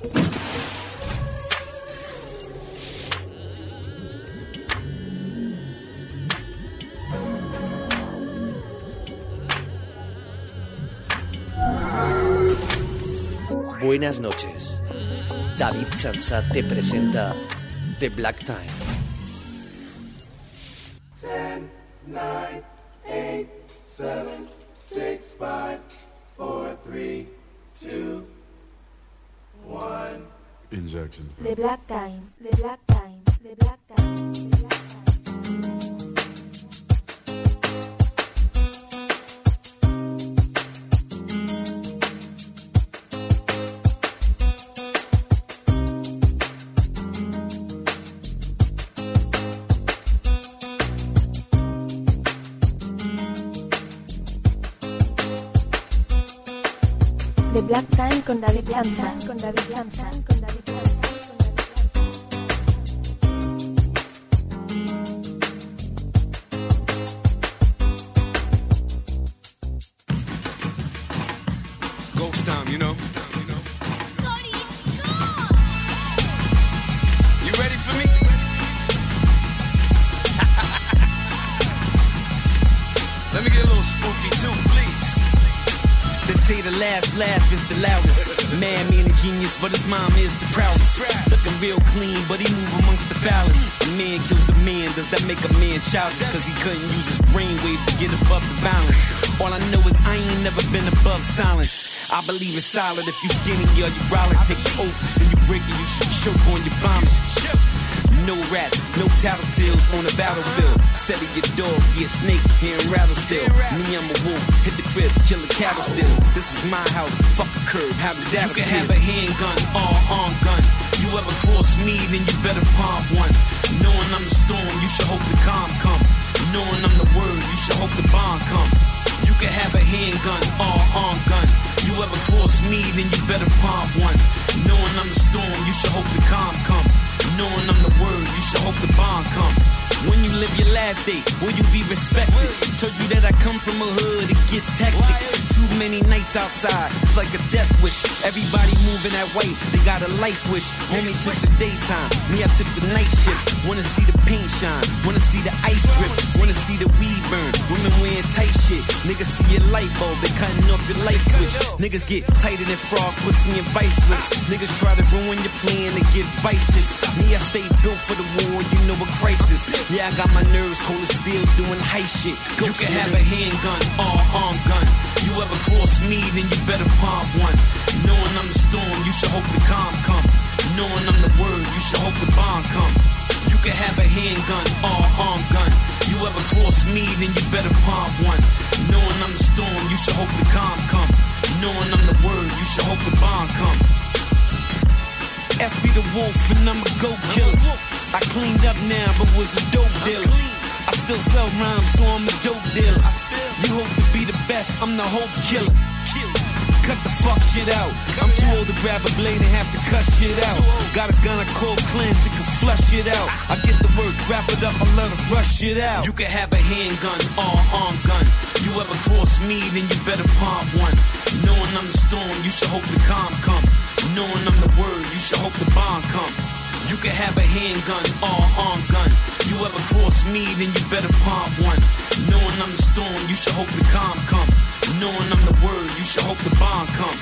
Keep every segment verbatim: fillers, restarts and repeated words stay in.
Buenas noches. David Chanzat te presenta The Black Time. ten, nine, eight, seven, six, five, four, three, two, one. Injection. The Black Time. The Black Time. The Black Time. The Black Time. The Black Time con David Chanzat, con David Chanzat, con David Chanzat. Ghost time, you know. You ready for me? Let me get a little spooky too, please. They say the last laugh is the loudest. Man, man, a genius, but his mom is the proudest. Looking real clean, but he move amongst the foulest. A man kills a man, does that make a man childish? Cause he couldn't use his brainwave to get above the violence. All I know is I ain't never been above silence. I believe it's solid if you skinny or you brolic. Take the oath, and you break it, you should choke on your vomit. No rats, no tattletales on the battlefield. Set of your dog, be a snake, hearing rattle still. Me, I'm a wolf, hit the crib, kill a cattle still. This is my house, fuck a curb, how did that You can have a handgun, all arm gun. You ever cross me, then you better pump one. Knowing I'm the storm, you should hope the calm come. Knowing I'm the word, you should hope the bomb come. You can have a handgun, all arm gun. You ever cross me, then you better pump one. Knowing I'm the storm, you should hope the calm come. Knowing I'm the word, you should hope the bond come. When you live your last day, will you be respected? Told you that I come from a hood, it gets hectic. Too many nights outside, it's like a death wish. Everybody moving that way, they got a life wish. Homie took the daytime, me I took the night shift. Wanna see the paint shine, wanna see the ice drip, wanna see the weed burn. Women wearing tight shit, niggas see your light bulb, they cutting off your light switch. Niggas get tighter than frog pussy and vice grips. Niggas try to ruin your plan, they get vice tips. Me I stay built for the war, you know a crisis. Yeah, I got my nerves cold as steel doing high shit. You can have a handgun, all arm gun. You ever cross me, then you better pump one. Knowing I'm the storm, you should hope the calm come. Knowing I'm the word, you should hope the bomb come. You can have a handgun, all arm gun. You ever cross me, then you better pump one. Knowing I'm the storm, you should hope the calm come. Knowing I'm the word, you should hope the bomb come. S be the wolf and I'm a go killer. I cleaned up now, but was a dope dealer. I still sell rhymes, so I'm a dope dealer. You hope to be the best, I'm the hope killer. Cut the fuck shit out. I'm too old to grab a blade and have to cut shit out. Got a gun I call cleanse, it can flush it out. I get the work, wrap it up, I let it rush it out. You can have a handgun, all arm gun. You ever cross me, then you better pump one. Knowing I'm the storm, you should hope the calm come. Knowing I'm the word, you should hope the bomb come. You can have a handgun, all arm gun. You ever cross me, then you better pump one. Knowing I'm the storm, you should hope the calm come. Knowing I'm the word, you should hope the bomb come.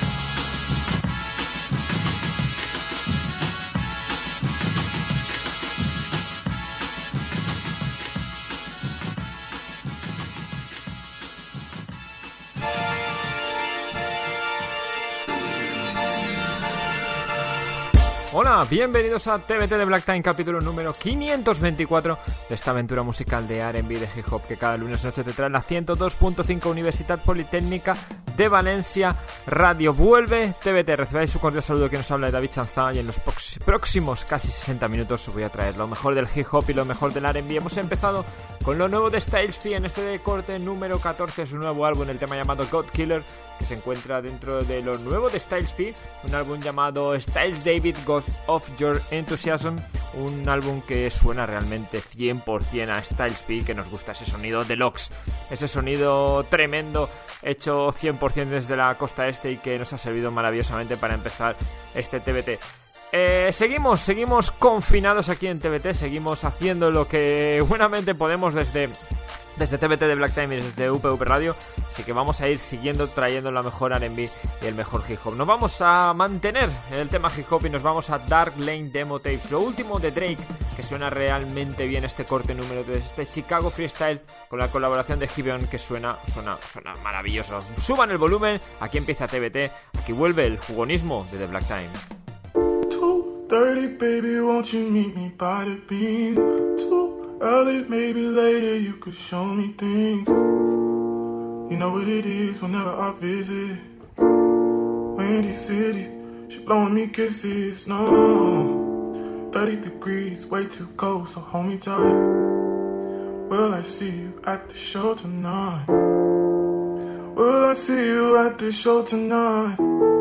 Hola, bienvenidos a T V T de Black Time, capítulo número quinientos veinticuatro de esta aventura musical de R and B de hip hop que cada lunes noche te trae la ciento dos punto cinco Universidad Politécnica de Valencia Radio. Vuelve T V T, recibáis su cordial saludo que nos habla de David Chanzat y en los próximos casi sesenta minutos os voy a traer lo mejor del hip hop y lo mejor del R and B. Hemos empezado con lo nuevo de Styles P en este corte número catorce, su nuevo álbum, el tema llamado God Killer, que se encuentra dentro de lo nuevo de Styles P, un álbum llamado Styles David Ghost of Your Enthusiasm, un álbum que suena realmente cien por ciento a Styles P, que nos gusta ese sonido deluxe, ese sonido tremendo hecho cien por ciento desde la costa este y que nos ha servido maravillosamente para empezar este T B T. Eh, seguimos, seguimos confinados aquí en T B T, seguimos haciendo lo que buenamente podemos desde, desde T B T de Black Time y desde U P V Radio, así que vamos a ir siguiendo trayendo la mejor R and B y el mejor hip hop. Nos vamos a mantener en el tema hip hop y nos vamos a Dark Lane Demo Tapes, lo último de Drake, que suena realmente bien este corte número tres, este Chicago Freestyle con la colaboración de Gibeon, que suena, suena, suena maravilloso. Suban el volumen, aquí empieza T B T, aquí vuelve el jugonismo de The Black Time. thirty, baby, won't you meet me by the beam? Too early, maybe later, you could show me things. You know what it is whenever I visit Windy City, she blowing me kisses, no. Thirty degrees, way too cold, so hold me tight. Will I see you at the show tonight? Will I see you at the show tonight?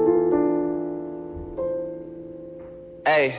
Hey,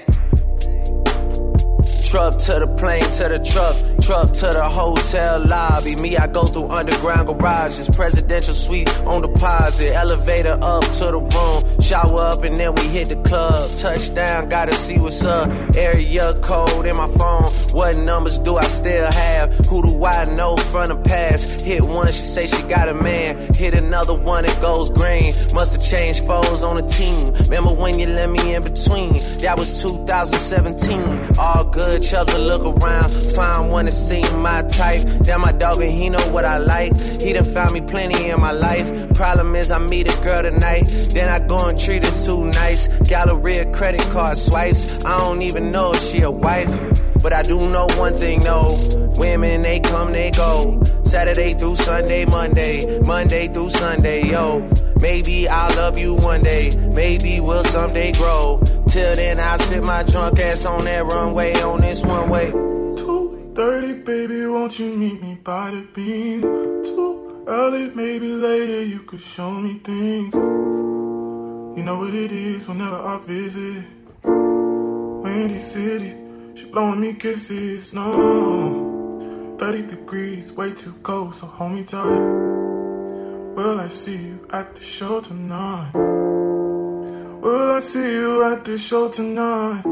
truck to the plane, to the truck, truck to the hotel lobby. Me, I go through underground garages, presidential suite on deposit, elevator up to the room, shower up and then we hit the club. Touchdown, gotta see what's up. Area code in my phone. What numbers do I still have? Who do I know from the past? Hit one, she say she got a man. Hit another one, it goes green. Must've changed foes on the team. Remember when you let me in between? That was two thousand seventeen. All good, Chubbs to look around. Find one that seem my type. Damn, my dog and he know what I like. He done found me plenty in my life. Problem is I meet a girl tonight, then I go and treat her too nice. Galleria credit card swipes. I don't even know if she a wife, but I do know one thing, no. Women, they come, they go. Saturday through Sunday, Monday, Monday through Sunday, yo. Maybe I'll love you one day, maybe we'll someday grow. Till then, I'll sit my drunk ass on that runway, on this one way. two thirty, baby, won't you meet me by the beam? Too early, maybe later, you could show me things. You know what it is whenever I visit Windy City, she blowing me kisses, no. Thirty degrees, way too cold, so hold me tight. Will I see you at the show tonight? Will I see you at the show tonight?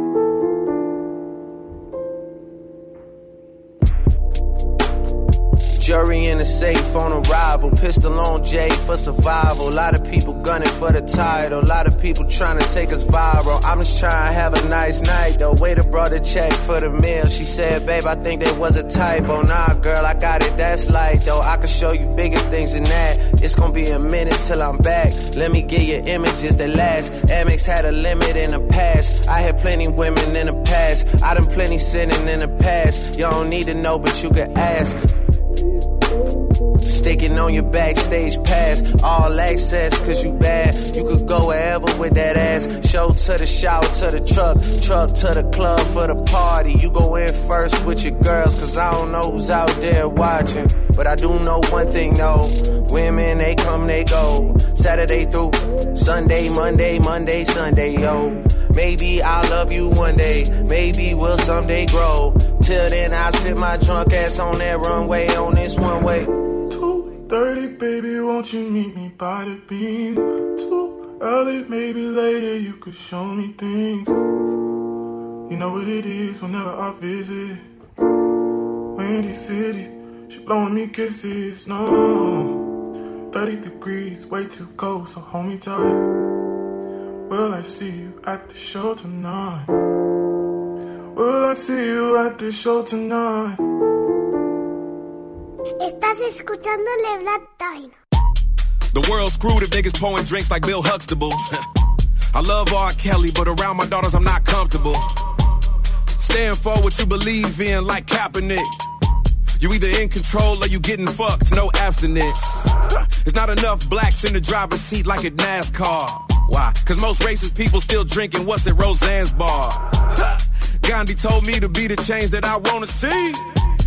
Jury in the safe on arrival. Pistol on Jay for survival. A lot of people gunning for the title. A lot of people trying to take us viral. I'm just trying to have a nice night though. Waiter brought a check for the meal. She said, babe, I think there was a typo. Nah, girl, I got it, that's light though. I can show you bigger things than that. It's gonna be a minute till I'm back. Let me get you images that last. Amex had a limit in the past. I had plenty women in the past. I done plenty sinning in the past. You don't need to know, but you can ask. Sticking on your backstage pass, all access cause you bad. You could go wherever with that ass. Show to the shower, to the truck, truck to the club for the party. You go in first with your girls cause I don't know who's out there watching. But I do know one thing though, women they come they go. Saturday through Sunday, Monday, Monday, Sunday, yo. Maybe I'll love you one day, maybe we'll someday grow. Till then I'll sit my drunk ass on that runway, on this one way. two thirty, baby, won't you meet me by the beam? Too early, maybe later, you could show me things. You know what it is whenever I visit Windy City, she blowing me kisses, no. Thirty degrees, way too cold, so hold me tight. Will I see you at the show tonight? Will I see you at the show tonight? Estás escuchando Le Black Time. The world's screwed if niggas pouring drinks like Bill Huxtable. I love R. Kelly, but around my daughters I'm not comfortable. Stand for what you believe in like Kaepernick. You either in control or you getting fucked, no abstinence. There's not enough blacks in the driver's seat like at NASCAR. Why? Cause most racist people still drinking what's at Roseanne's bar. Gandhi told me to be the change that I wanna see.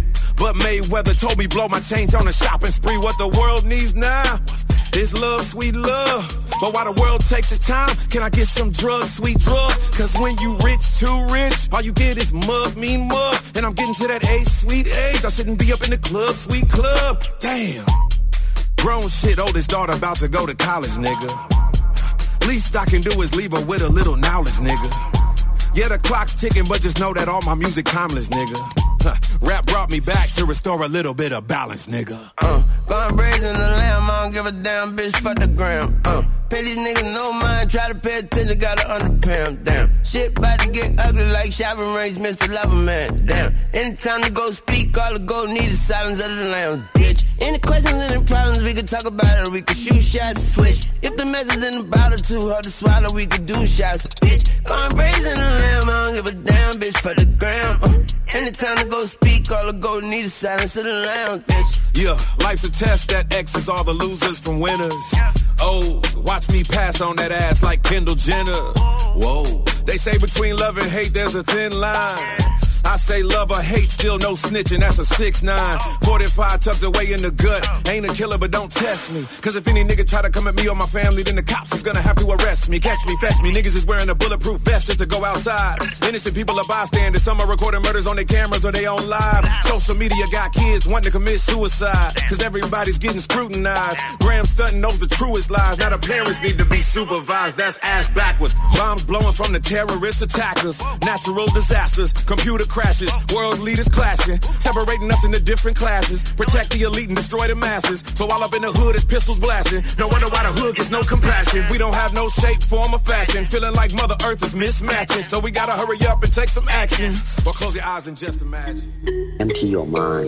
But Mayweather told me blow my change on a shopping spree. What the world needs now is love, sweet love. But while the world takes its time, can I get some drugs, sweet drugs? Cause when you rich, too rich, all you get is mug, mean mug. And I'm getting to that age, sweet age, I shouldn't be up in the club, sweet club. Damn. Grown shit, oldest daughter about to go to college, nigga. Least I can do is leave her with a little knowledge, nigga. Yeah, the clock's ticking, but just know that all my music timeless, nigga. Huh. Rap brought me back to restore a little bit of balance, nigga. Uh, going brazen the lamb, I don't give a damn, bitch, fuck the gram. Uh, pay these niggas no mind, try to pay attention, gotta underpay 'em, damn. Shit bout to get ugly like shopping range, Mister Loverman, damn. Anytime to go speak, all the go need is silence of the lamb, bitch. Any questions, any problems, we could talk about it, or we could shoot shots, switch. If the message in the bottle too hard to swallow, we could do shots, bitch. Going brazen the lamb, I don't give a damn, bitch, for the gram. Uh, anytime to go speak, all the go need is silence of the lamb, bitch. Yeah, life's a test that X's all the losers from winners. Oh, watch me pass on that ass like Kendall Jenner. Whoa, they say between love and hate there's a thin line. I say love or hate, still no snitching, that's a six nine. forty-five tucked away in the gut. Ain't a killer, but don't test me. Cause if any nigga try to come at me or my family, then the cops is gonna have to arrest me. Catch me, fetch me. Niggas is wearing a bulletproof vest just to go outside. Innocent people are bystanders. Some are recording murders on their cameras or they on live. Social media got kids wanting to commit suicide. Cause everybody's getting scrutinized. Graham Stunton knows the truest lies. Now the parents need to be supervised. That's ass backwards. Bombs blowing from the terrorist attackers. Natural disasters. Computer crashes, world leaders clashing, separating us into different classes, protect the elite and destroy the masses, so all up in the hood is pistols blasting, no wonder why the hood gets no compassion, we don't have no shape, form, or fashion, feeling like Mother Earth is mismatching, so we gotta hurry up and take some action, or close your eyes and just imagine. Empty your mind,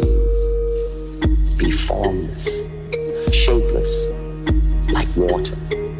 be formless, shapeless, like water.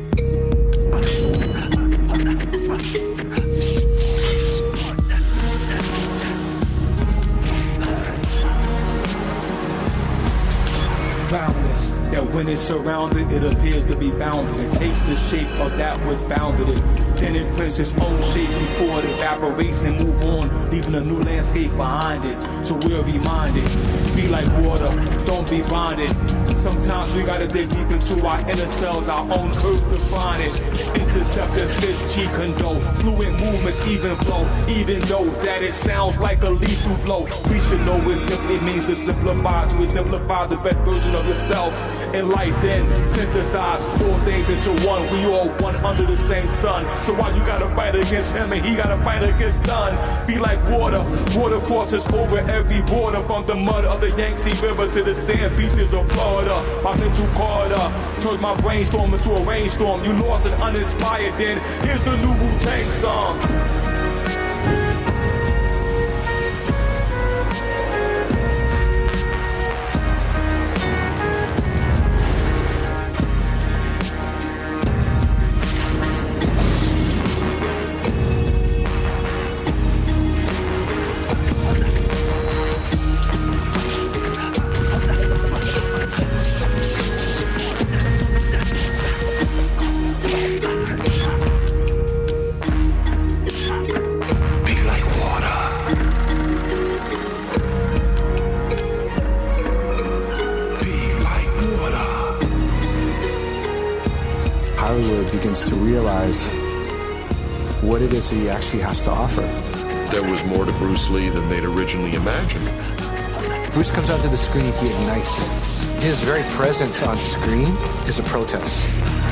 Boundless, that when it's surrounded, it appears to be bounded. It takes the shape of that which bounded it. Then it prints its own shape before it evaporates and move on, leaving a new landscape behind it. So we're reminded, be like water, don't be bonded. Sometimes we gotta dig deep into our inner selves, our own curve to find it. Interceptors, fish, G condo, fluid movements, even flow. Even though that it sounds like a lethal blow, we should know it simply means to simplify, to exemplify the best version of yourself in life. Then synthesize four things into one. We all one under the same sun. So why you gotta fight against him and he gotta fight against none? Be like water. Water crosses over every border, from the mud of the Yangtze River to the sand beaches of Florida. My mental corridor turned my brainstorm into a rainstorm. You lost and uninspired, then here's the new Wu-Tang song. To realize what it is that he actually has to offer. There was more to Bruce Lee than they'd originally imagined. Bruce comes onto the screen, he ignites it. His very presence on screen is a protest.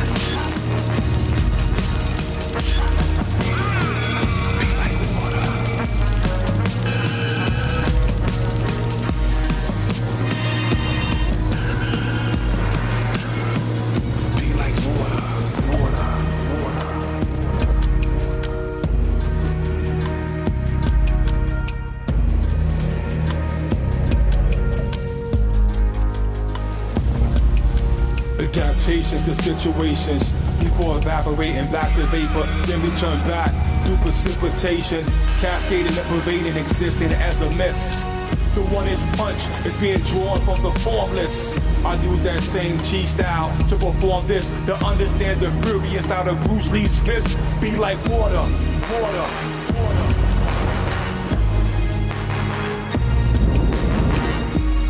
To situations before evaporating back to vapor, then return back through precipitation, cascading and pervading, existing as a mist. The one is punch is being drawn from the formless. I use that same Chi style to perform this, to understand the fury inside of Bruce Lee's fist. Be like water, water, water.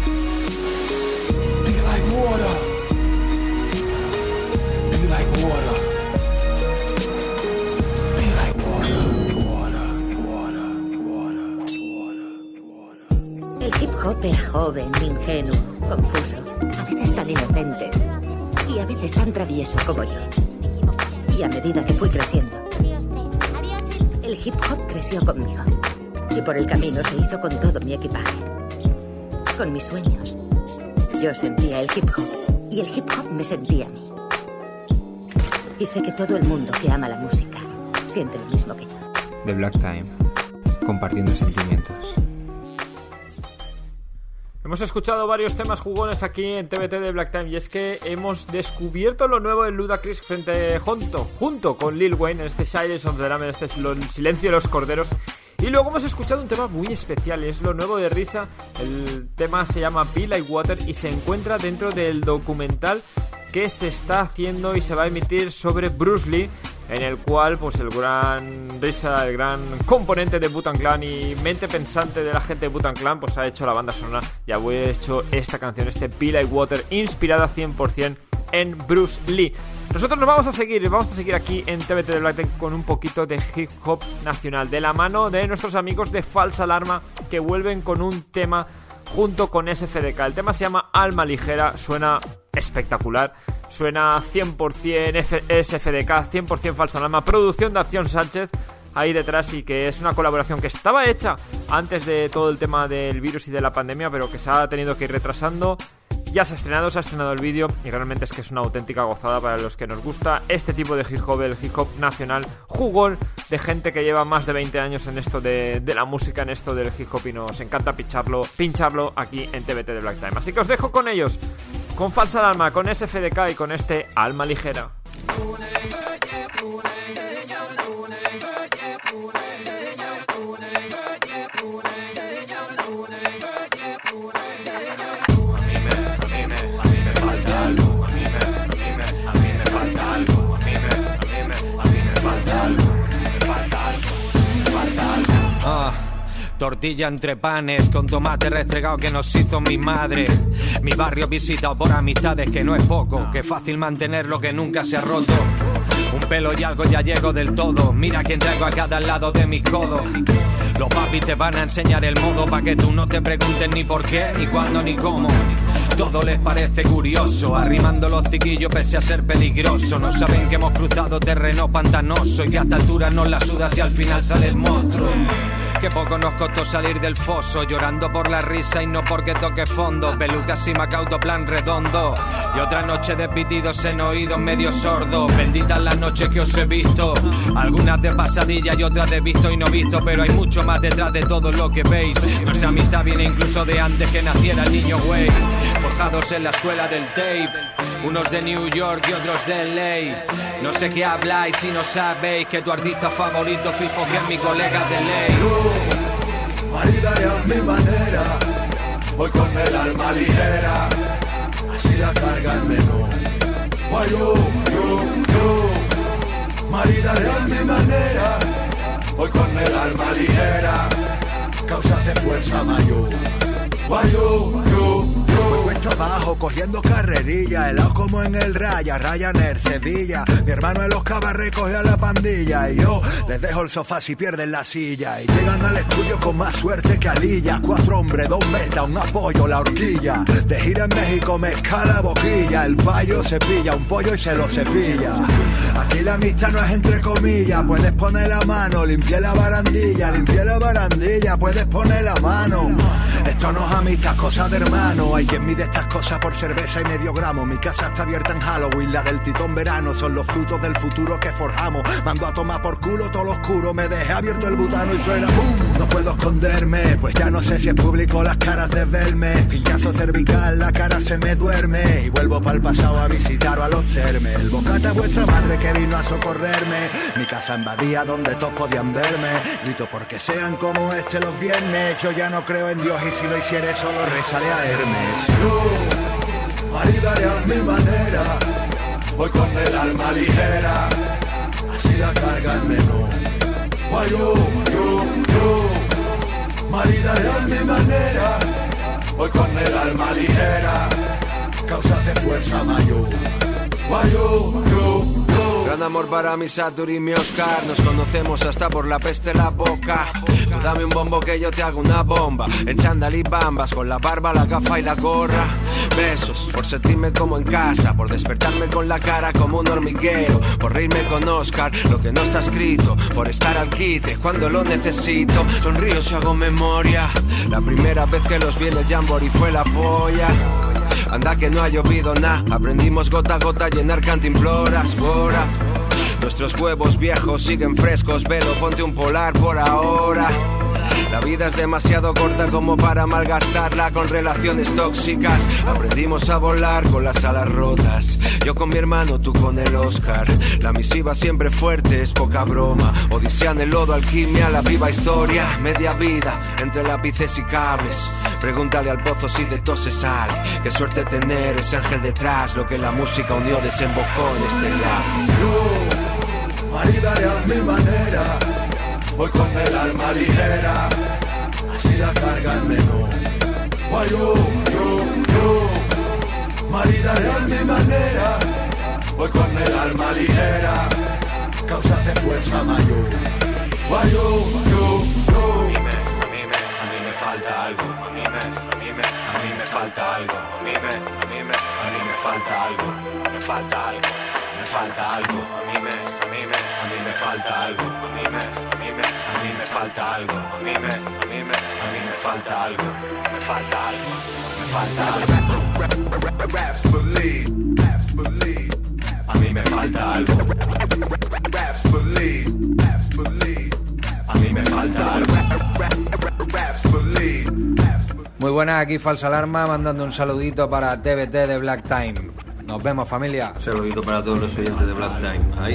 Era joven, ingenuo, confuso, a veces tan inocente y a veces tan travieso como yo. Y a medida que fui creciendo, el hip hop creció conmigo. Y por el camino se hizo con todo mi equipaje. Con mis sueños. Yo sentía el hip hop y el hip hop me sentía a mí. Y sé que todo el mundo que ama la música siente lo mismo que yo. The Black Time, compartiendo sentimientos. Hemos escuchado varios temas jugones aquí en T B T de Black Time y es que hemos descubierto lo nuevo de Ludacris frente junto, junto con Lil Wayne en este Silence of the Lambs, en este El Silencio de los Corderos. Y luego hemos escuchado un tema muy especial, es lo nuevo de Risa. El tema se llama Be Like Water y se encuentra dentro del documental que se está haciendo y se va a emitir sobre Bruce Lee, en el cual pues el gran Risa, el gran componente de Wu-Tang Clan y mente pensante de la gente de Wu-Tang Clan, pues ha hecho la banda sonora y ha hecho esta canción, este Be Like Water, inspirada cien por ciento en Bruce Lee. Nosotros nos vamos a seguir, vamos a seguir aquí en T B T de Black Time con un poquito de hip hop nacional, de la mano de nuestros amigos de Falsa Alarma, que vuelven con un tema junto con S F D K. El tema se llama Alma Ligera, suena espectacular, suena cien por ciento S F D K, cien por ciento Falsa Alarma, producción de Acción Sánchez ahí detrás, y que es una colaboración que estaba hecha antes de todo el tema del virus y de la pandemia, pero que se ha tenido que ir retrasando. Ya se ha estrenado, se ha estrenado el vídeo y realmente es que es una auténtica gozada para los que nos gusta este tipo de hip hop, el hip hop nacional, jugón, de gente que lleva más de veinte años en esto de, de la música, en esto del hip hop, y nos encanta pincharlo, pincharlo aquí en T B T de Black Time. Así que os dejo con ellos, con Falsa Alarma, con S F D K y con este Alma Ligera. Ah, tortilla entre panes con tomate restregado que nos hizo mi madre. Mi barrio visitado por amistades que no es poco, que fácil mantener lo que nunca se ha roto. Un pelo y algo ya llego del todo. Mira quién traigo a cada lado de mis codos. Los papis te van a enseñar el modo pa' que tú no te preguntes ni por qué, ni cuándo, ni cómo. Todo les parece curioso, arrimando los ciquillos pese a ser peligroso. No saben que hemos cruzado terreno pantanoso y que a esta altura nos la suda si al final sale el monstruo. Que poco nos costó salir del foso, llorando por la risa y no porque toque fondo. Pelucas y macauto plan redondo, y otra noche de pitidos en oídos medio sordos. Benditas las noches que os he visto, algunas de pasadilla y otras de visto y no visto, pero hay mucho más detrás de todo lo que veis. Nuestra amistad viene incluso de antes que naciera el niño güey. Forjados en la escuela del tape, unos de New York y otros de L A. No sé qué habláis si no sabéis que tu artista favorito fijo que es mi colega de ley. Yo, maridaré a mi manera, voy con el alma ligera, así la carga el menú. Guay, yo, yo, yo, maridaré a mi manera, voy con el alma ligera, causas de fuerza mayor. Guay, yo, yo, yo. Cuesta abajo, cogiendo carrerilla, helado como en el Raya, Ryanair, Sevilla. Mi hermano en los cabarres coge a la pandilla y yo les dejo el sofá si pierden la silla. Y llegan al estudio con más suerte que alillas. Cuatro hombres, dos metas, un apoyo, la horquilla. De gira en México me escala boquilla. El payo se pilla un pollo y se lo cepilla. Aquí la amistad no es entre comillas. Puedes poner la mano, limpié la barandilla. Limpié la barandilla, puedes poner la mano. Esto no es amistad, cosa de hermano. Hay quien mide estas cosas por cerveza y medio gramo. Mi casa está abierta en Halloween, la del titón verano. Son los frutos del futuro que forjamos. Mando a tomar por culo todo lo oscuro. Me dejé abierto el butano y suena boom. No puedo esconderme, pues ya no sé si es público las caras de verme. Pinchazo cervical, la cara se me duerme. Y vuelvo pa'l pasado a visitar o a los termes. El bocata es vuestra madre que vino a socorrerme. Mi casa en Badía donde todos podían verme. Grito porque sean como este los viernes. Yo ya no creo en Dios y si lo hiciere solo rezaré a Hermes. Yo, maridaré a mi manera, voy con el alma ligera, así la carga el menú. Guay, yo, yo, yo, maridaré a mi manera, voy con el alma ligera, causas de fuerza mayor. Guay, yo, yo, yo. Gran amor para mi Saturn y mi Oscar. Nos conocemos hasta por la peste en la boca. Tú dame un bombo que yo te hago una bomba. En chándal y bambas, con la barba, la gafa y la gorra. Besos, por sentirme como en casa. Por despertarme con la cara como un hormiguero. Por reírme con Oscar, lo que no está escrito. Por estar al quite cuando lo necesito. Sonrío si hago memoria. La primera vez que los vi en el Jamboree fue la polla. Anda que no ha llovido nada. Aprendimos gota a gota a llenar cantimploras, horas. Nuestros huevos viejos siguen frescos. Velo, ponte un polar por ahora. La vida es demasiado corta como para malgastarla con relaciones tóxicas. Aprendimos a volar con las alas rotas. Yo con mi hermano, tú con el Oscar. La misiva siempre fuerte, es poca broma. Odisea en el lodo, alquimia, la viva historia. Media vida, entre lápices y cables. Pregúntale al pozo si de todo se sale. Qué suerte tener ese ángel detrás. Lo que la música unió desembocó en este lado. Yo, maridaré a mi manera. Voy con el alma ligera, así la carga el menú. Guayo, yo, yo, maridaré a mi manera. Voy con el alma ligera, causas de fuerza mayor. Guayo, yo, yo. A mí me, a mí me, a mí me falta algo. A mí me, a mí me, a mí me falta algo. A mí me, a mí me, a mí me falta algo. Me falta algo, me falta algo. A mí me, a mí me, a mí me falta algo. A mí me, a mí me, a mí me falta algo. A mí me, a mí me, a mí me falta algo. Me falta algo, me falta algo. Raps believe, raps believe. A mí me falta algo. Raps believe, raps believe. A mí me falta algo. Raps believe. Muy buenas, aquí Falsa Alarma, mandando un saludito para T B T de Black Time. Nos vemos, familia. Un saludito para todos los oyentes de Black Time. Ahí.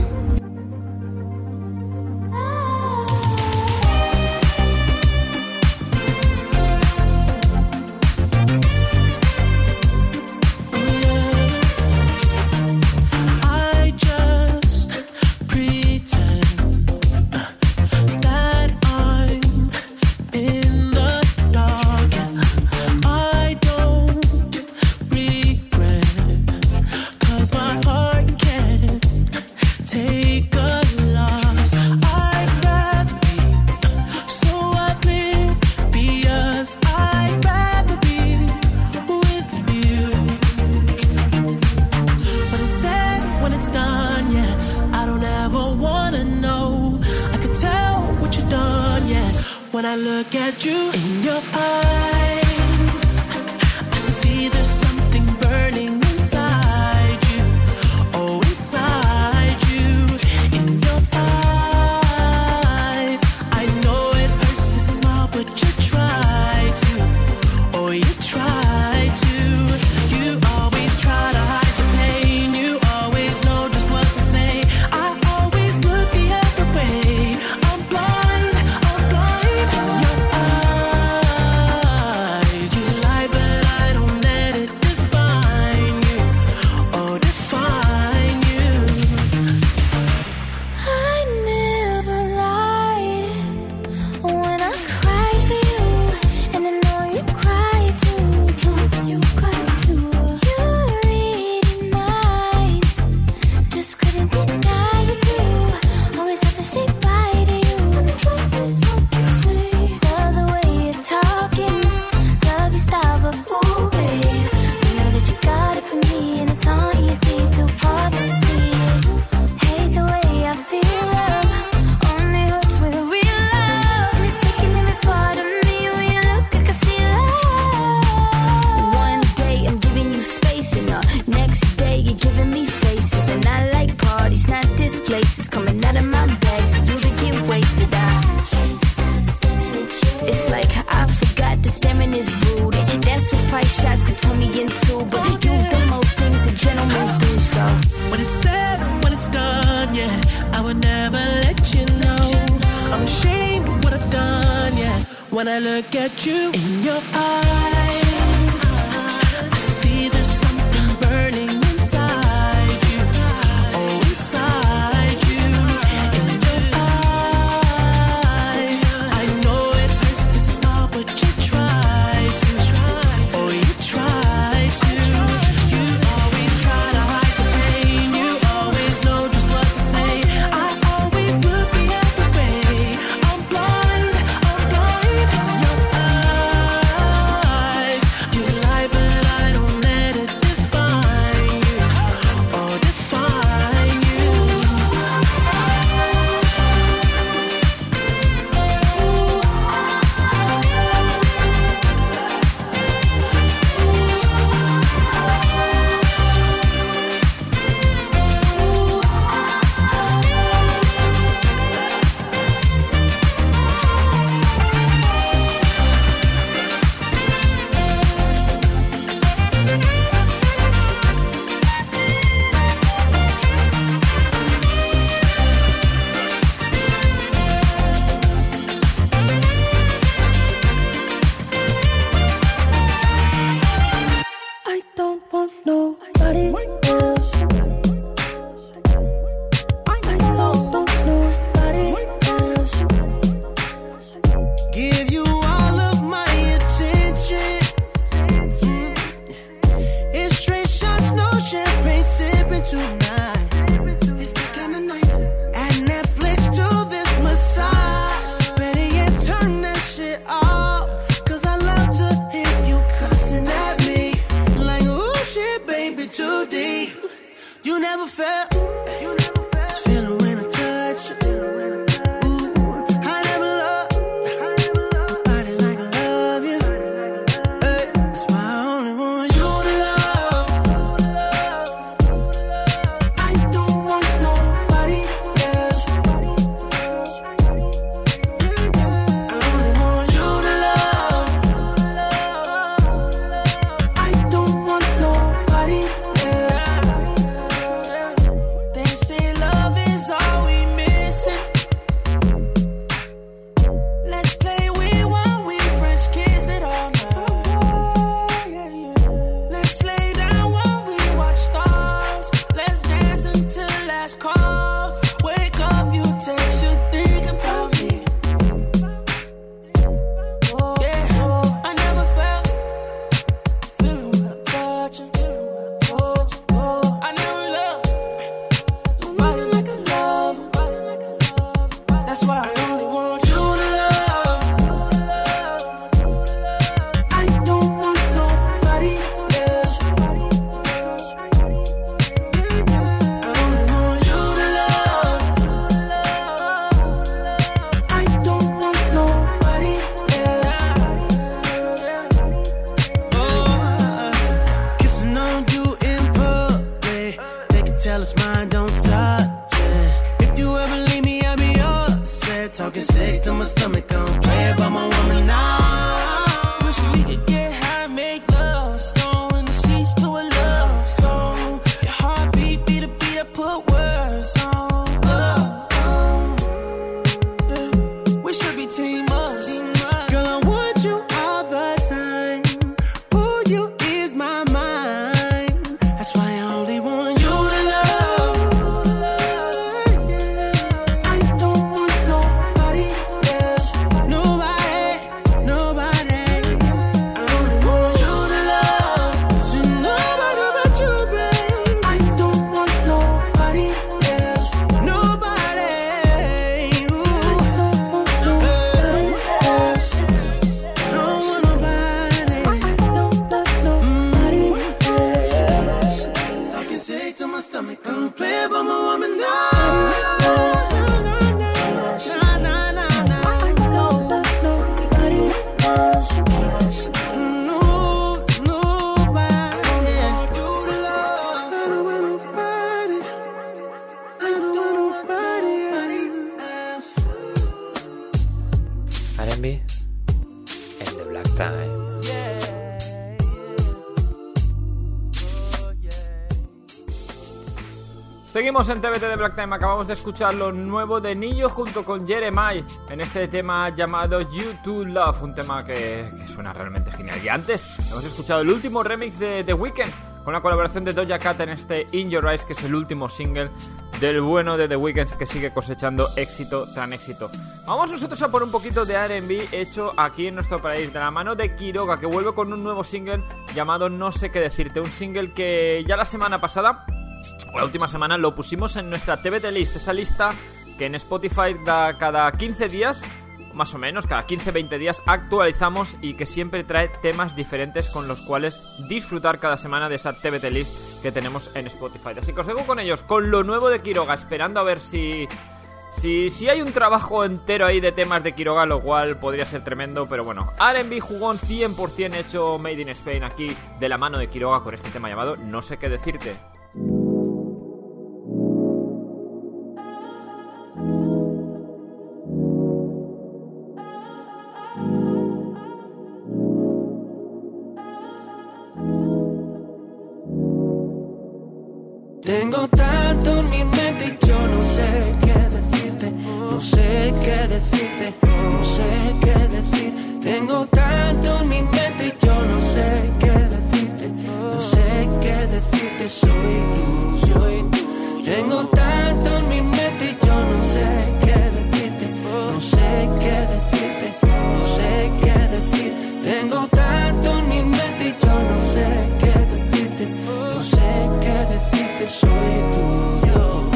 When I look at you in your eyes, I see there's something burning inside you. Oh, inside you. In your eyes, I know it hurts to smile, but you try to. Oh, you try to. You always try to hide the pain. You always know just what to say. never felt this feeling when I touch you. R and B en The Black Time. Seguimos en T V T de Black Time. Acabamos de escuchar lo nuevo de Nillo junto con Jeremiah en este tema llamado You To Love, un tema que, que suena realmente genial. Y antes hemos escuchado el último remix de The Weeknd con la colaboración de Doja Cat en este In Your Eyes, que es el último single del bueno de The Weeknd, que sigue cosechando éxito tras éxito. Vamos nosotros a por un poquito de R and B hecho aquí en nuestro país, de la mano de Quiroga, que vuelve con un nuevo single llamado No Sé Qué Decirte. Un single que ya la semana pasada, la última semana, lo pusimos en nuestra T V T List, esa lista que en Spotify da cada quince días, más o menos, cada quince a veinte días actualizamos, y que siempre trae temas diferentes con los cuales disfrutar cada semana de esa T V T List que tenemos en Spotify. Así que os dejo con ellos, con lo nuevo de Quiroga, esperando a ver si... Si, si hay un trabajo entero ahí de temas de Quiroga, lo cual podría ser tremendo, pero bueno, R and B jugón cien por ciento hecho Made in Spain aquí de la mano de Quiroga con este tema llamado No Sé Qué Decirte. Tengo tanto en mi mente y yo no sé qué decirte, no sé qué decirte, no sé qué decir. Tengo tanto en mi mente y yo no sé qué decirte, no sé qué decirte. Soy tú, soy tú. Tengo tanto en mi mente y yo no sé qué decirte, no sé qué decirte, no sé qué decir. Tengo tanto en mi mente y yo no sé qué decirte, no sé qué decirte. Soy tuyo.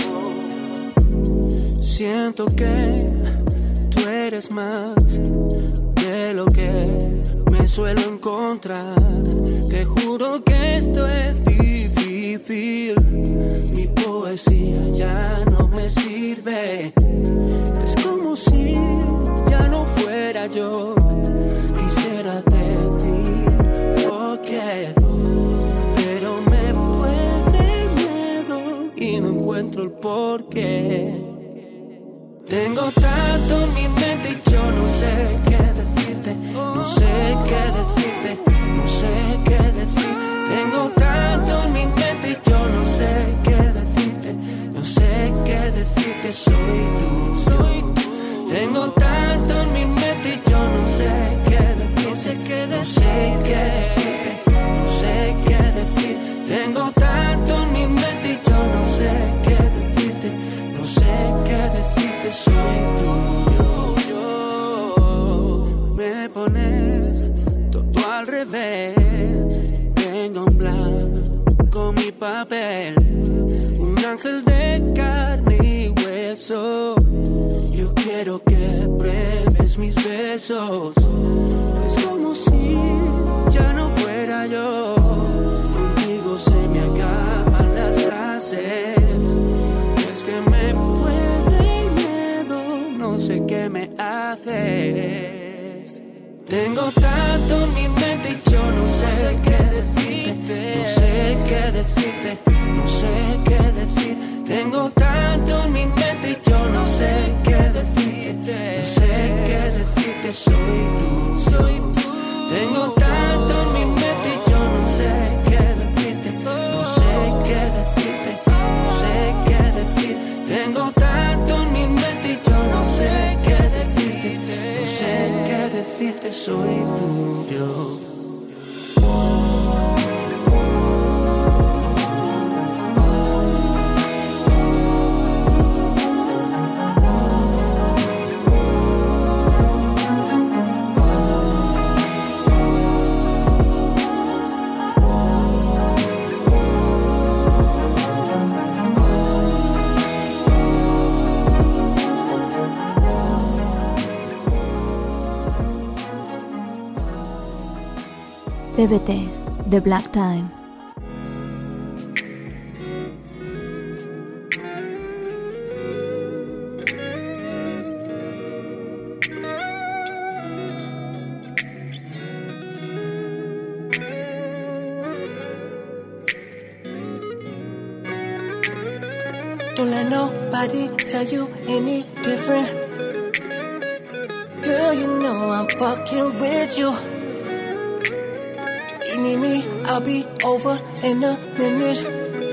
Siento que tú eres más de lo que me suelo encontrar. Te juro que esto es difícil difícil. Mi poesía ya no me sirve. Es como si ya no fuera yo. Quisiera decir fuck it, pero me puede el miedo y no encuentro el porqué. Tengo tanto en mi mente y yo no sé qué decirte, no sé qué decirte, no sé qué decir. Tengo tanto en mi mente y yo no sé qué decirte, no sé qué decirte, soy tú, soy tú. Tengo tanto en mi mente y yo no sé qué decirte, no sé qué decirte, no sé qué decir. Tengo tanto en mi mente y yo no sé qué decirte, no sé qué decirte, soy tuyo. Yo me pones todo al revés. Tengo un blanco mi papel, un ángel de carne y hueso. Yo quiero que pruebes mis besos. Es como si ya no fuera yo. Contigo se me acaban las frases. Es que me puede el miedo, no sé qué me haces. Tengo tanto en mi mente y yo no sé qué decirte, no sé qué decirte, no sé qué decir. Tengo tanto en mi mente y yo no sé qué decirte, no sé qué decirte, soy tú, soy tú. Tengo tanto en mi mente y yo no sé qué decirte, no sé qué decirte, no sé qué decir. Tengo tanto en mi mente y yo no sé qué decirte, no sé qué decirte, soy tuyo. T V T, The Black Time. Don't let nobody tell you any different. Girl, you know I'm fucking with you. You need me, I'll be over in a minute.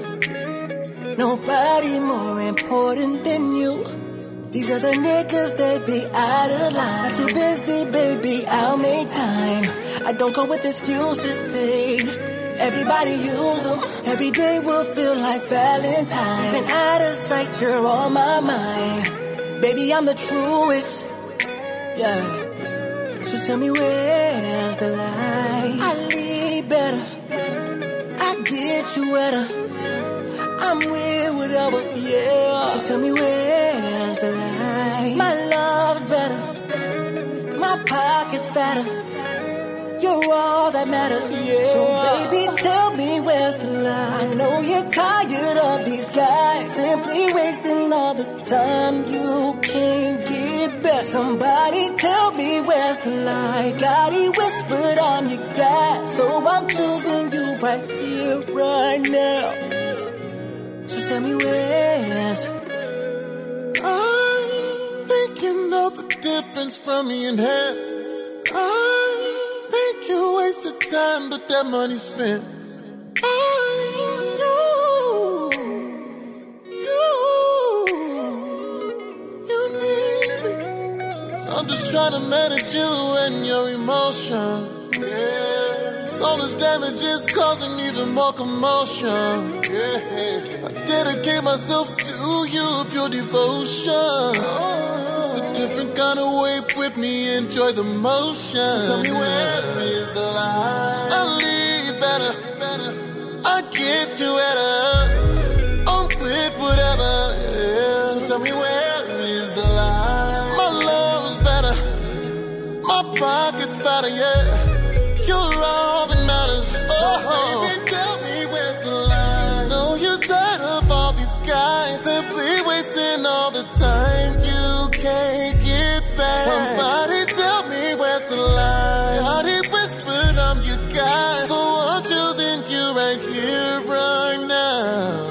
Nobody more important than you. These other niggas, they be out of line. Not too busy, baby, I'll make time. I don't go with excuses, babe. Everybody use them. Every day will feel like Valentine's. Even out of sight, you're on my mind. Baby, I'm the truest. Yeah. So tell me where's the lie? I leave better. I get you wetter. I'm with whatever, yeah. So tell me where's the lie? My love's better. My pocket's fatter. You're all that matters, yeah. So baby, tell me where's the lie? I know you're tired of these guys simply wasting all the time. You can't get back. Somebody tell me where's the lie? God, he whispered I'm your guy, so I'm choosing you right here, right now. So tell me where's. I'm thinking of the difference from me and her. I think you wasted time, but that money spent. I, you, you, you need me. So I'm just trying to manage you and your emotions. Yeah. So this damage is causing even more commotion. Yeah. I dedicate myself to you, pure devotion. It's a different kind of wave with me, enjoy the motion. So tell me where is the line? I leave better, better. I get you better. I'm with whatever, yeah. So tell me where is the line? My love's better. My pocket's fatter, yeah. You're all that matters. Oh, baby, tell me where's the line? Oh, back. Somebody tell me where's the line. God, he whispered I'm your guy, so I'm choosing you right here, right now.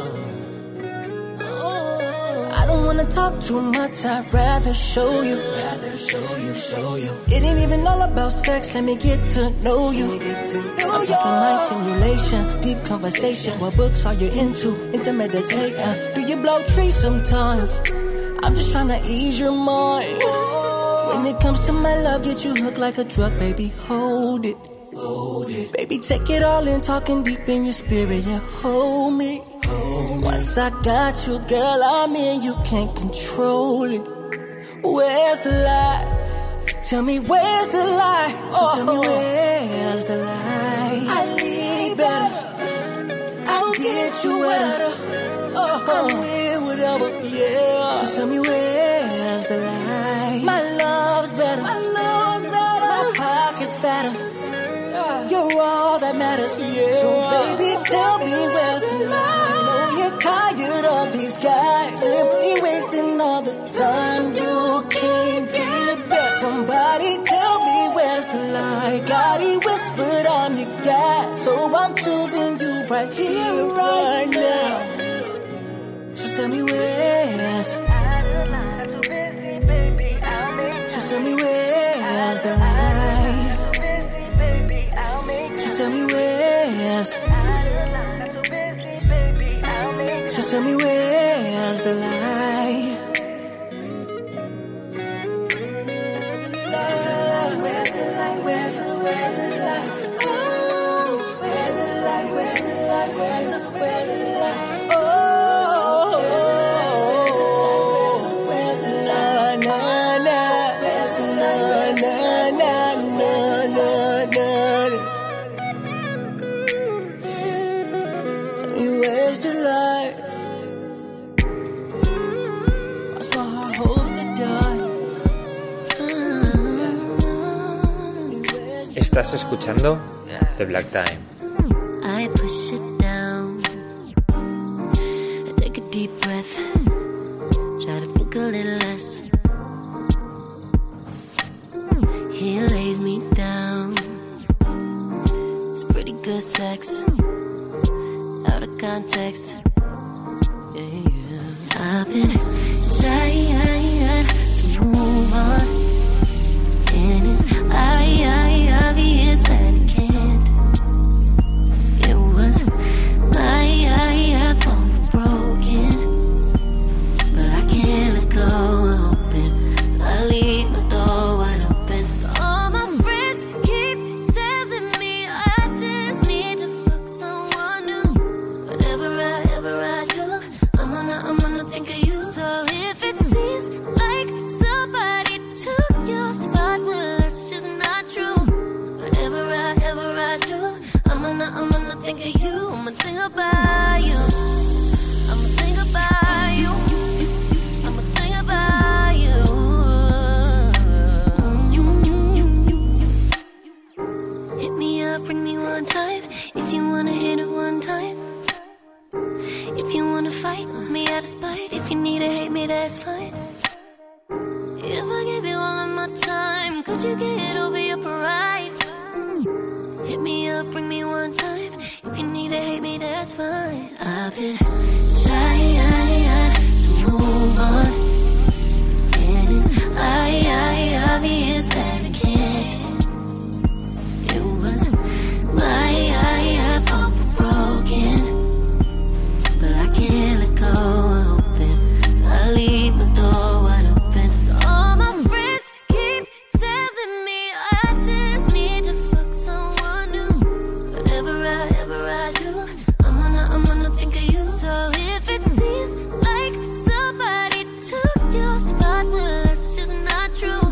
I don't wanna talk too much, I'd rather show you. Rather show you, show you. It ain't even all about sex, let me get to know you. Get to know I'm talking mind stimulation, deep conversation. What books are you into? Into meditating. Do you blow trees sometimes? I'm just trying to ease your mind. When it comes to my love, get you hooked like a drug, baby, hold it. Hold it. Baby, take it all in, talking deep in your spirit, yeah, hold me. Once I got you, girl, I'm in, you can't control it. Where's the lie? Tell me where's the lie? So oh, tell me where's the lie? I need better, I'll get you wetter. Oh, I'm with whatever, yeah. So tell me where's the lie? My love's better, my love's better. My pocket's fatter, you're all that matters, yeah. So baby, tell me where's the lie? Tired of these guys simply wasting all the time. You can't get back. Somebody tell me where's the lie. God, he whispered I'm your guy, so I'm choosing you right here, right now. So tell me where's. So tell me where's the lie. So tell me where's. So tell me where's the lie? Where's the lie? Where's the, where's the lie? Oh, where's the lie? Where's the lie? Where's the, where's the lie? Oh, where's the lie? Na na, where's the lie? Na na na na na. Tell me where's the lie? Estás escuchando The Black Time. I push it down. I take a deep breath. Try to think a little less. He lays me down. It's pretty good sex. Out of context. Yeah, yeah. I've been trying to move on. And it's I, I, obvious that it can't. It was my I, I thought broken, but I can't let go open, so I leave my door wide open. All my friends keep telling me I just need to fuck someone new. Whatever I, ever I do, I'm gonna, I'm gonna think of you. So if it seems like somebody took your spot, well, that's just not true. Whatever I, ever I do, I'm gonna, I'm gonna think of you. I'ma think about you. I'ma think about you. I'ma think about you. Hit me up, bring me one time. If you wanna hit it one time. If you wanna fight me out of spite. If you need to hate me, that's fine. If I give you all of my time, could you get over your pride? Hit me up, bring me one time. If you need to hate me, that's fine. I've been trying to move on, and it's I, I, obvious that I can't. It was my I, I thought broken, but I can't let go open, so I leave my door wide open. All my friends keep telling me I just need to fuck someone new. Whatever I, ever I do, I'm gonna, I'm gonna think of you. So if it seems like somebody took your spot, well, that's just not true.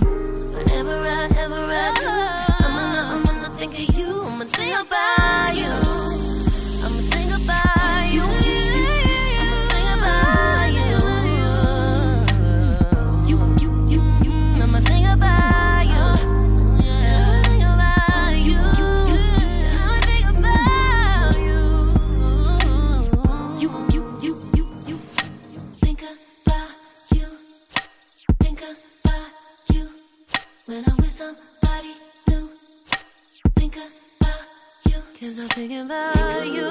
when I'm with somebody new. Think about you, cause I'm thinking about you.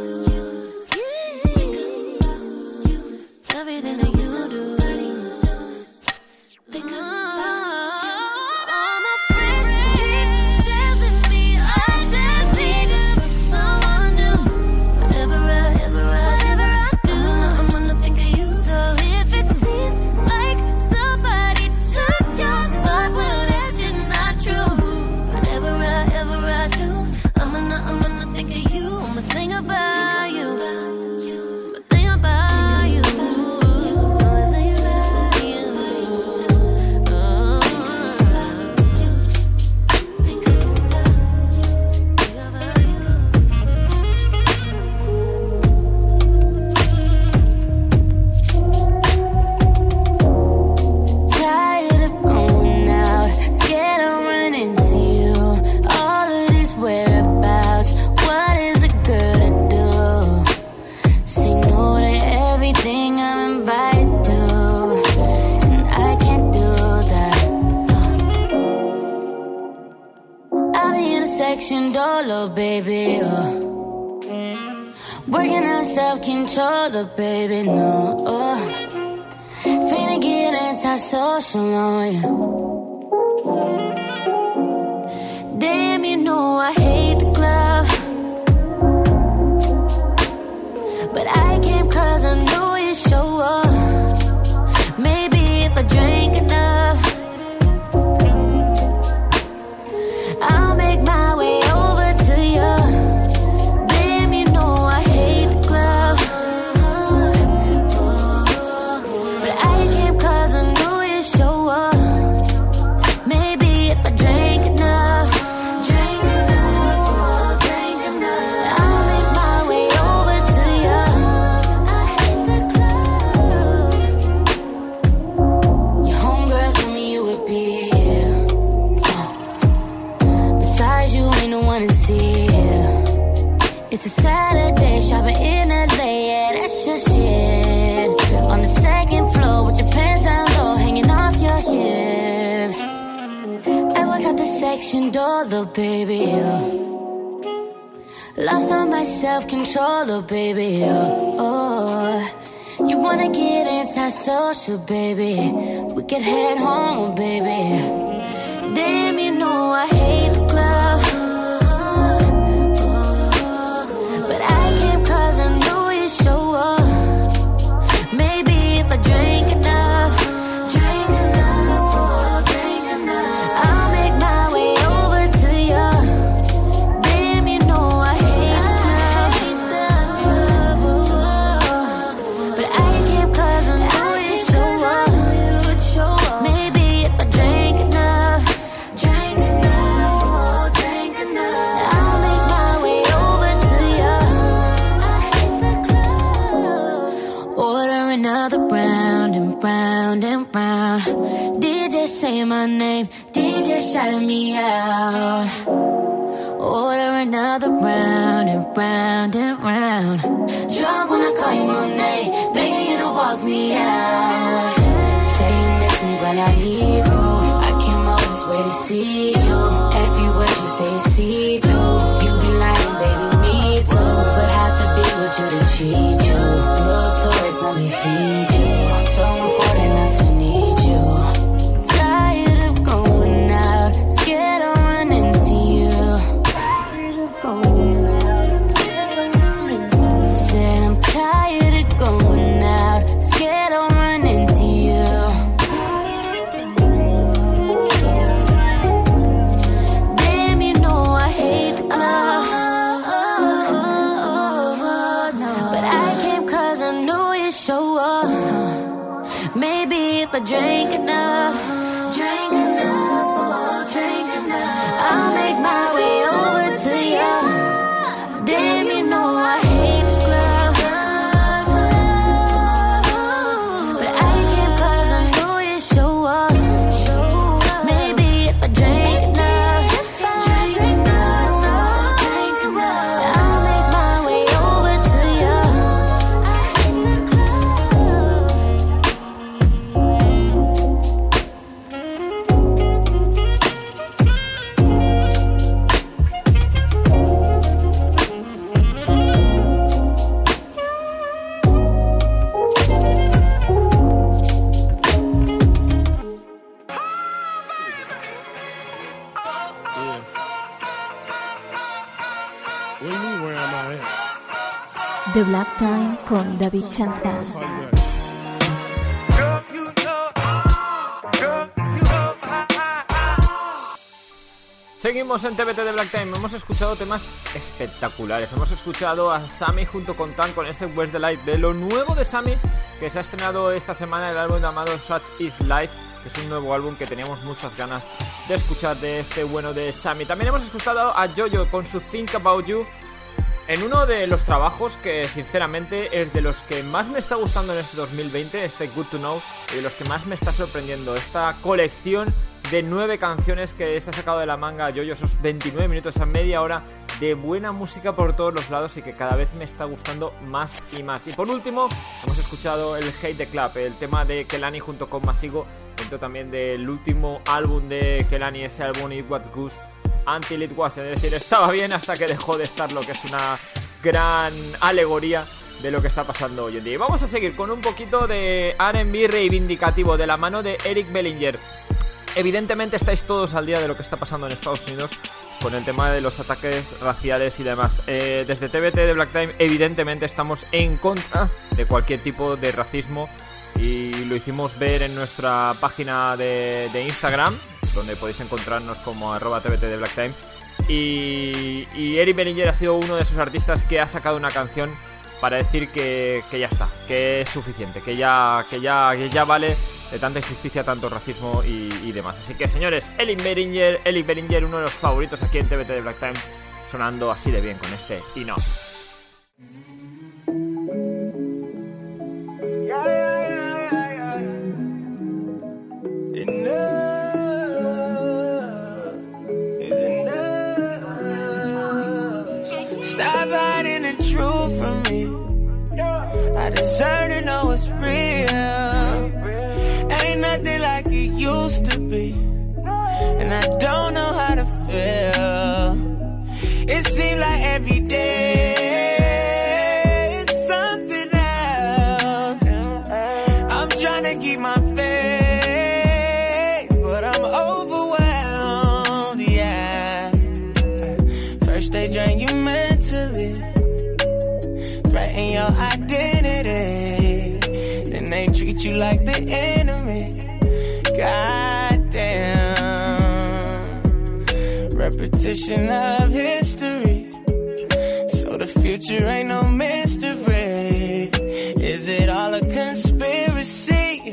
Think about you, everything that you do. Think about all my friends keep telling me I just need someone new. Whatever I, ever I, whatever I do, I'm gonna think of you. So if it seems like somebody took your spot, well that's just not true. Whatever I, ever I do, I'm gonna, I'm gonna think of you. I'ma think about you. I'ma think about you. I'ma think about you. Tired of going out, scared of running into you. All of these whereabouts, what is it good to do? Say no to everything I'm invited to, and I can't do that. I'll be in a section dolo, baby. Oh. Working on self-control, oh, baby, no. Oh. Finna get anti-social on you. Damn, you know I hate the club, but I came cause I knew you'd show up. Maybe if I drank enough, I'll make my way over to you. Damn, you know I hate the club, but I came cause I knew you'd show up. Maybe if I drank enough, drank enough, drank enough, I'll make my way over to you. I hate the club. Your homegirl told me you would be here. Uh, Besides, you ain't the one to see here. It's a Saturday, shopping in L A, yeah, that's your shit. On the second floor with your pants down low, hanging off your hips. I walked out the section door, little baby, yeah. Lost on my self-control, oh baby, oh, oh. You wanna get anti-social, baby? We could head home, oh, baby. Damn, you know I hate the club, but I came cause I knew you'd show up. Maybe if I drank enough, drank enough, oh, drank enough, I'll make my way over to you. Damn, you know I hate the club, but I came cause I knew you'd show up. Maybe if I drank enough, drank enough, oh, drank enough, I'll make my way over to you. I hate the club. Order another round and round and round. D J say my name, D J shouting me out. Order another round and round and round. Drunk when I call you Monet, begging you to walk me out. Say you miss me when I leave you. I came all this way to see you. Every word you say is see-through. You be lying, baby, me too. But have to be with you to treat you. Little tourist, let me feed you. So important, I still need you. Tired of going out, scared I'll run into you. Said I'm tired of going out, scared I'll run into you. Damn, you know I hate the club, but I came cause I knew you'd show up. Maybe if I drank enough, drank enough, oh, drank enough, I'll make my way over to you. Damn, you know I hate the club, but I came cause I knew you'd show up. Maybe if I drank enough, drank enough, oh, drank enough, I'll make my way over to you. I hate the club. Yeah. What do you mean where am I at? The Black Time con David Chanzal. Seguimos en T V T de Black Time. Hemos escuchado temas espectaculares. Hemos escuchado a Sammy junto con Tan con este Where's the Light. De lo nuevo de Sammy, que se ha estrenado esta semana, el álbum llamado Such Is Life, que es un nuevo álbum que teníamos muchas ganas de escuchar de este bueno de Sammy. También hemos escuchado a Jojo con su Think About You, en uno de los trabajos que sinceramente es de los que más me está gustando en este dos mil veinte, este Good to Know, y de los que más me está sorprendiendo. Esta colección de nueve canciones que se ha sacado de la manga Jojo, esos veintinueve minutos, esa media hora de buena música por todos los lados y que cada vez me está gustando más y más. Y por último, hemos escuchado el Hate the Club, el tema de Kehlani junto con Masigo, dentro también del último álbum de Kehlani, ese álbum It Was Good Until It Wasn't, es decir, estaba bien hasta que dejó de estarlo, que es una gran alegoría de lo que está pasando hoy en día. Y vamos a seguir con un poquito de R and B reivindicativo de la mano de Eric Bellinger. Evidentemente estáis todos al día de lo que está pasando en Estados Unidos con el tema de los ataques raciales y demás. Eh, desde T V T de Black Time evidentemente estamos en contra de cualquier tipo de racismo y lo hicimos ver en nuestra página de, de Instagram, donde podéis encontrarnos como arroba T V T de Black Time. Y, y Eric Bellinger ha sido uno de esos artistas que ha sacado una canción para decir que, que ya está, que es suficiente, que ya, que ya, que ya vale de tanta injusticia, tanto racismo y, y demás. Así que, señores, Eric Bellinger, Eric Bellinger, uno de los favoritos aquí en T V T de Black Time, sonando así de bien con este y no. Stop hiding the truth from me. I deserve to know it's real. Ain't nothing like it used to be, and I don't know how to feel. It seems like every day is something else. I'm trying to keep my faith, but I'm overwhelmed, yeah. First they drain you mentally, threaten your identity, then they treat you like the enemy. Goddamn, repetition of history, so the future ain't no mystery. Is it all a conspiracy?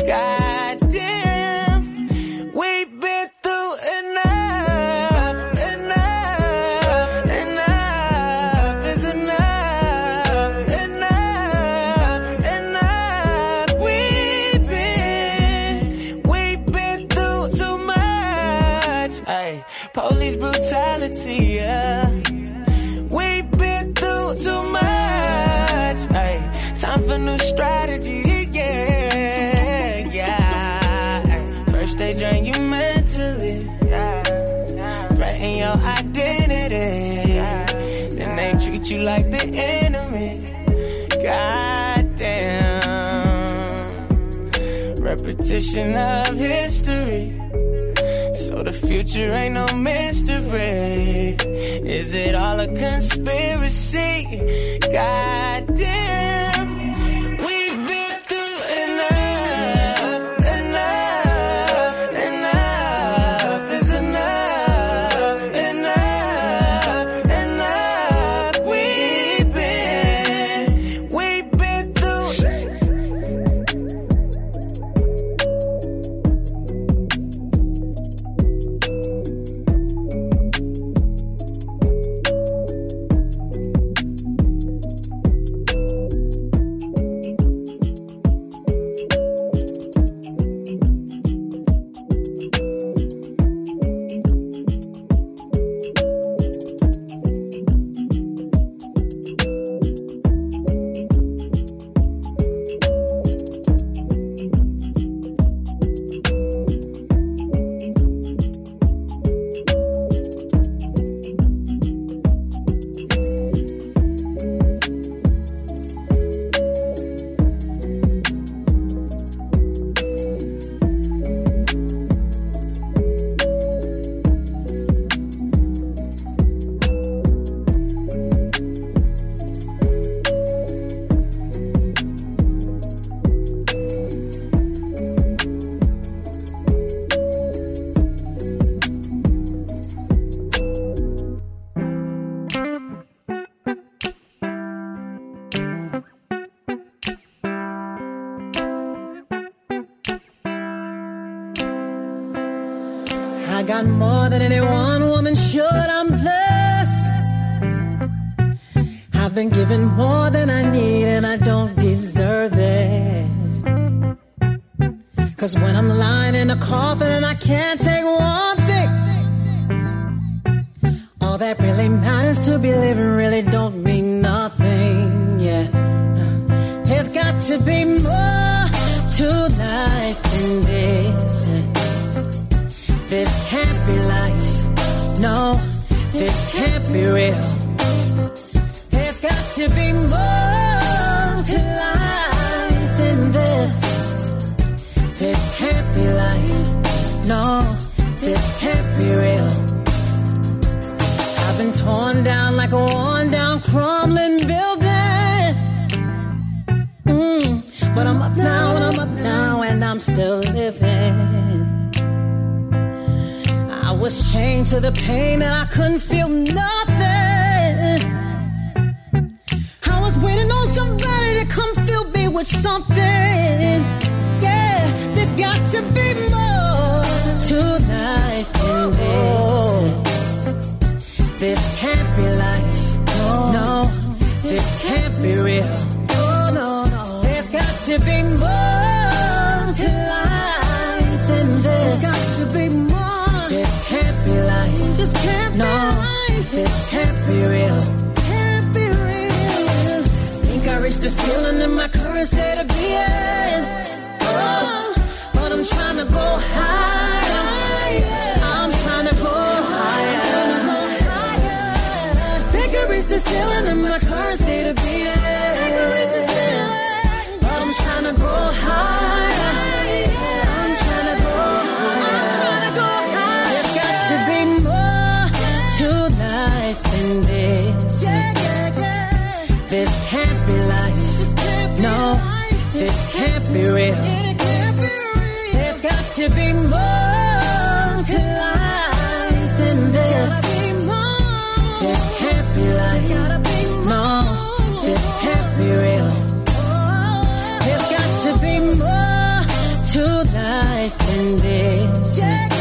Goddamn, we've been through enough, enough, enough is enough, enough, enough. We've been, we've been through too much. Ay, police brutality, yeah. We've been through too much. Ay, time for new strategy, yeah, yeah. Ay, first they drain you mentally, threaten your identity, then they treat you like the enemy. Goddamn, repetition of history, so the future ain't no mystery. Is it all a conspiracy? Goddamn, we've been through enough, enough, enough is enough, enough, enough. We've been, we've been through. got more than any one woman should. I'm blessed. I've been given more than I need and I don't deserve it. Cause when I'm lying in a coffin and I can't take one thing, all that really matters to be living really don't mean nothing, yeah. There's got to be more to life than this. This can't be life, no, this can't be real. There's got to be more to life than this. This can't be life, no, this can't be real. I've been torn down like a worn down crumbling building, mm, but I'm up now and I'm up now and I'm still living. I was chained to the pain and I couldn't feel nothing. I was waiting on somebody to come fill me with something. Yeah, there's got to be more to life than this. This can't be life, no, this can't be real. No, no, no. There's got to be more to life than this. There's got to be more. This can't be life. This can't no, be life. This can't be real. Can't be real. Think I reached the ceiling in my current state of being. Oh, but I'm trying to go higher. I'm trying to go higher. Think I reached the ceiling in my current state of being. But I'm trying to go higher. I'm trying to go higher. I'm trying to go higher. There's got to be more to life than this. This can't be life. No, this can't be real. There's got to be more to life than this. This can't be life. No, this can't be real. There's got to be more to life than this.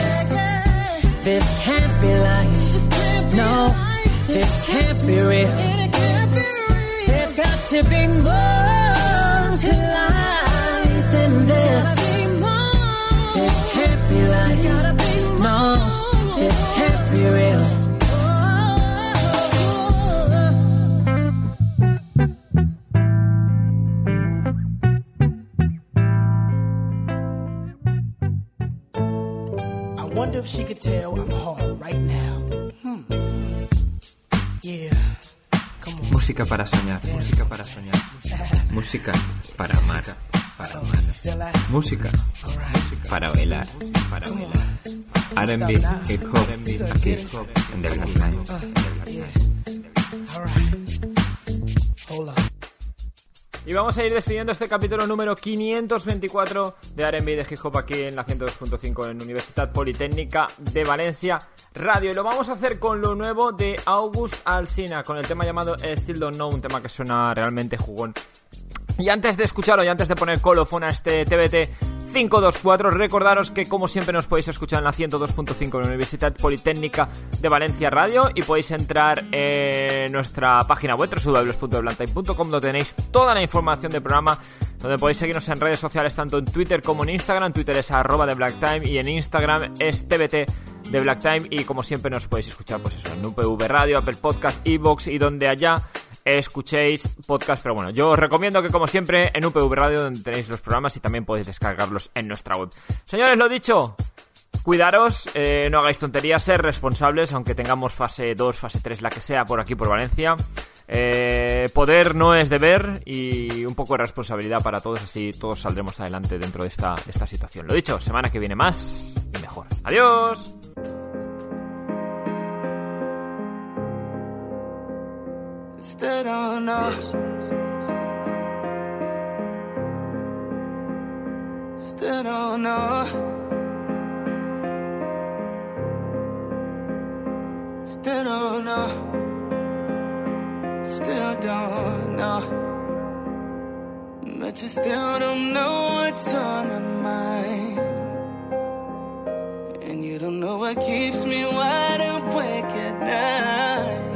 This can't be life. No, this can't be real. There's got to be more to life than this. This can't be life. No, this can't be real. I wonder if she could tell I'm hard right now. Hmm. Yeah. Música para soñar, música para soñar, música para amar, para amar, música para bailar, para bailar. R and B, hip hop, aquí en The Black Time. Y vamos a ir despidiendo este capítulo número quinientos veinticuatro de R and B de Hip Hop aquí en la ciento dos punto cinco en Universitat Politécnica de Valencia Radio. Y lo vamos a hacer con lo nuevo de August Alsina, con el tema llamado Still Don't Know, un tema que suena realmente jugón. Y antes de escucharlo y antes de poner colofón a este T B T cinco dos cuatro, recordaros que como siempre nos podéis escuchar en la ciento dos punto cinco en la Universidad Politécnica de Valencia Radio, y podéis entrar en nuestra página web doble u doble u doble u punto black time punto com, donde tenéis toda la información del programa, donde podéis seguirnos en redes sociales tanto en Twitter como en Instagram. Twitter es arroba de Black Time y en Instagram es T B T de Black Time, y como siempre nos podéis escuchar pues eso en U P V Radio, Apple Podcast, iVoox y donde allá escuchéis podcast. Pero bueno, yo os recomiendo que como siempre en U P V Radio, donde tenéis los programas y también podéis descargarlos en nuestra web. Señores, lo dicho, cuidaros, eh, no hagáis tonterías, ser responsables, aunque tengamos fase dos, fase tres, la que sea por aquí por Valencia. Eh, poder no es deber, y un poco de responsabilidad para todos, así todos saldremos adelante dentro de esta, de esta situación. Lo dicho, semana que viene más y mejor. ¡Adiós! Still don't know. Still don't know. Still don't know. Still don't know. But you still don't know what's on my mind. And you you don't know what keeps me wide awake at night.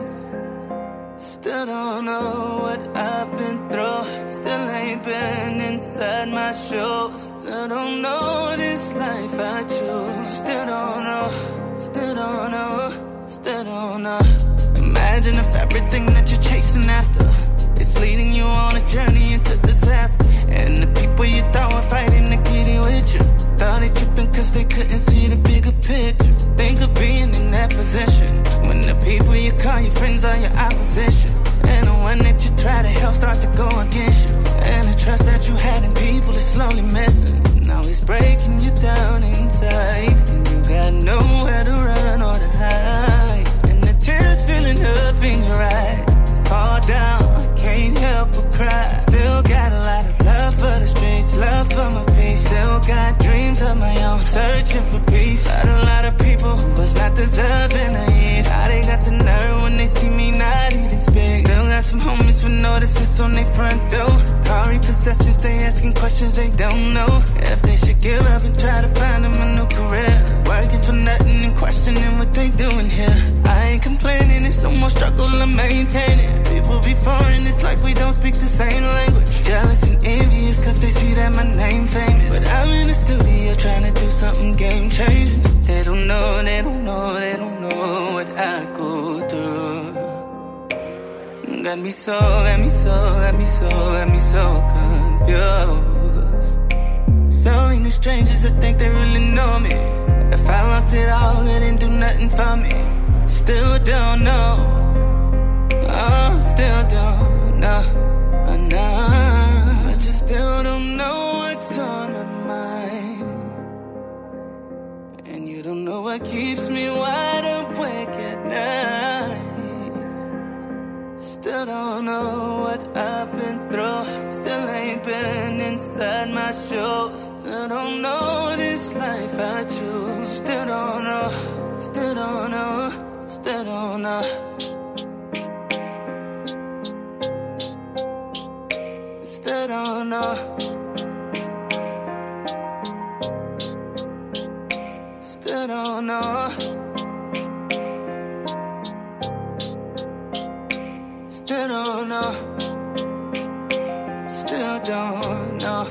Still don't know what I've been through. Still ain't been inside my shoes. Still don't know this life I choose. Still don't know, still don't know, still don't know. Imagine if everything that you're chasing after is leading you on a journey into disaster. And the people you thought were fighting to get it with you thought they tripping cause they couldn't see the bigger picture. Think of being in that position when the people you call your friends are your opposition, and the one that you try to help start to go against you. And the trust that you had in people is slowly missing. Now it's breaking you down inside, and you got nowhere to run or to hide. And the tears filling up in your eyes. Fall down, can't help but cry. Still got a lot of love for the streets, love for my peace. Still got dreams of my own, searching for peace. Got a lot of people who was not deserving of it. How they got the nerve when they see me not even speak. Still got some homies with notices on their front door. Car repossessions, they asking questions they don't know. If they should give up and try to find them a new career. Working for nothing and questioning what they doing here. I ain't complaining, it's no more struggle to maintain it. People be foreign, it's like we don't speak the same language. Jealous and envious cause they see that my name famous. But I'm in the studio trying to do something game changing. They don't know, they don't know, they don't know what I go through. Got me so, got me so, got me so, got me so confused. So many strangers that think they really know me. If I lost it all, it didn't do nothing for me. Still don't know. Oh, still don't know, oh, no. I just still don't know what's on my mind. And you don't know what keeps me wide awake at night. Still don't know what I've been through. Still ain't been inside my shoes. Still don't know this life I choose. Still don't know, still don't know, still don't know. Still don't know. Still don't know. Still don't know. Still don't know.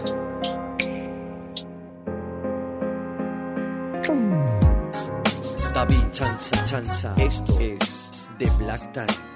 David Chanza, Chanza. Esto es The Black Time.